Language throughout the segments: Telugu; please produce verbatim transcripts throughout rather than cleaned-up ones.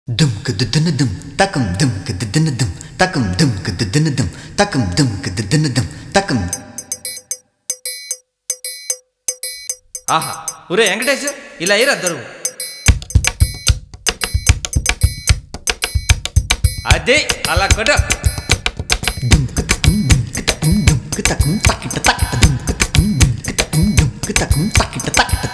Dum kududunudum, takum dum kududunudum, takum dum kududunudum, takum dum kududunudum, takum. ఆహా ఒరే వెంకటేష్ ఇలా అయ్యారు అద్దరు అదే అలా కొట్ట Dum kutukum dum kutukum dum kutakum takita takita dum kutukum dum kutukum dum kutakum takita takita.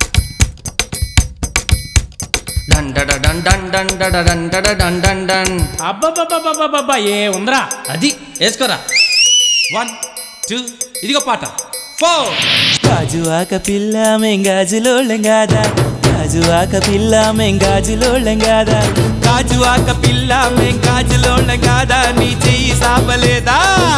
డన్ డడ డన్ డన్ డన్ డడ డన్ డడ డన్ డన్ డన్ అబ్బబ్బబ్బబ్బబ్బబ్బా ఏ ఉందరా అది వేసుకోరా వన్ టూ ఇదిగో పాట ఫోర్ గాజు ఆక పిల్ల మెంగాజులోళ్ళం గాదా గాజు ఆక పిల్ల మెంగాజులోళ్ళం గాదా గాజు ఆక పిల్ల మెంగాజులోళ్ళం గాదా నీ చెయ్యి సాపలేదా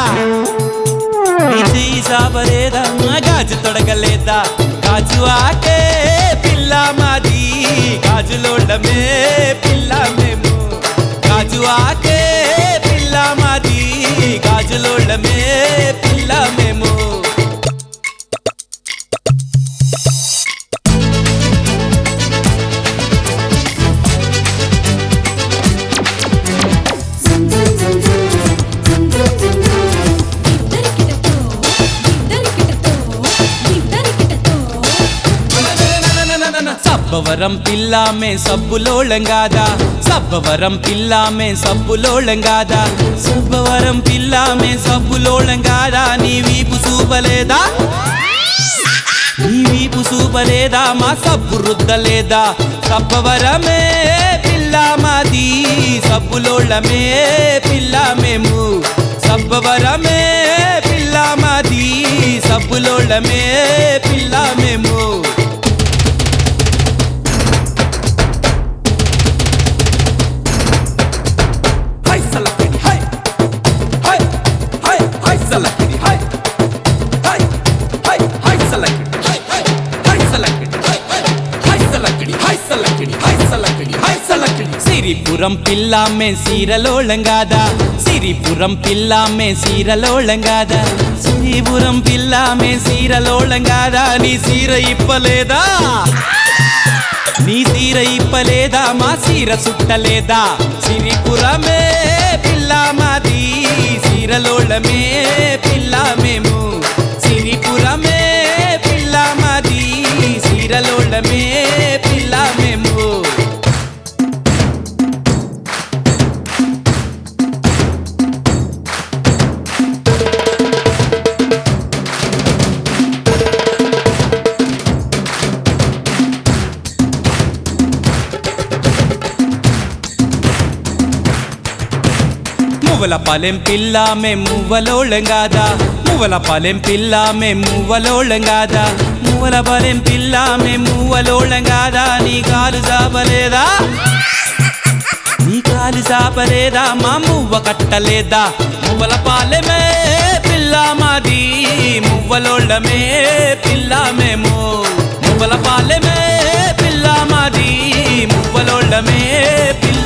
నీ చెయ్యి సాపలేదా గాజు తొడగలేదా గాజు ఆకే పిల్ల మాది గాజులోళ్ళమే పిల్ల మేము గాజు ఆకే పిల్ల మాది గాజులోళ్ళమే పిల్ల మేము సబ్బవరం పిల్లామే సబ్బులోళం గాదా సబ్బవరం పిల్లామే సబ్బులోళం గాదా సబ్బవరం పిల్లామే సబ్బులోళం గాదా నీ వీపు చూపలేదా నీ వీపు చూపలేదా మా సబ్బు రుద్దలేదా సబ్బవరమే పిల్ల మాది సబ్బులోళమే పిల్ల మేము సబ్బవరమే పిల్ల మాది సబ్బులోళమే పిల్ల మేము సిరిపురం పిల్లామే సీరలోళం గాదా సిరిపురం పిల్లామే సీరలోళం గాదా సిరిపురం పిల్లామే సీరలోళం గాదా నీ సీర ఇప్పలేదా నీ సీర ఇప్పలేదా మా సీర సుట్టలేదా సిరిపురమే పిల్ల మాది సీరలోళమే పిల్ల మేము సిరిపురమే పిల్ల మాది సీరలోళమే పిల్ల మేము మువ్వల పాలెం పిల్లామే మువ్వలోళం గాదా మువ్వల పాలెం పిల్లామే మువ్వలోళం గాదా మువ్వల పాలెం పిల్లామే మువ్వలోళం గాదా నీ కాలు చాపలేదా నీ కాలు చాపలేదా మా మువ్వ కట్టలేదా మువ్వల పాలెమే పిల్ల మాది మువ్వలోళమే పిల్ల మేము మువ్వల పాలెమే పిల్ల మాది మువ్వలోళమే పిల్ల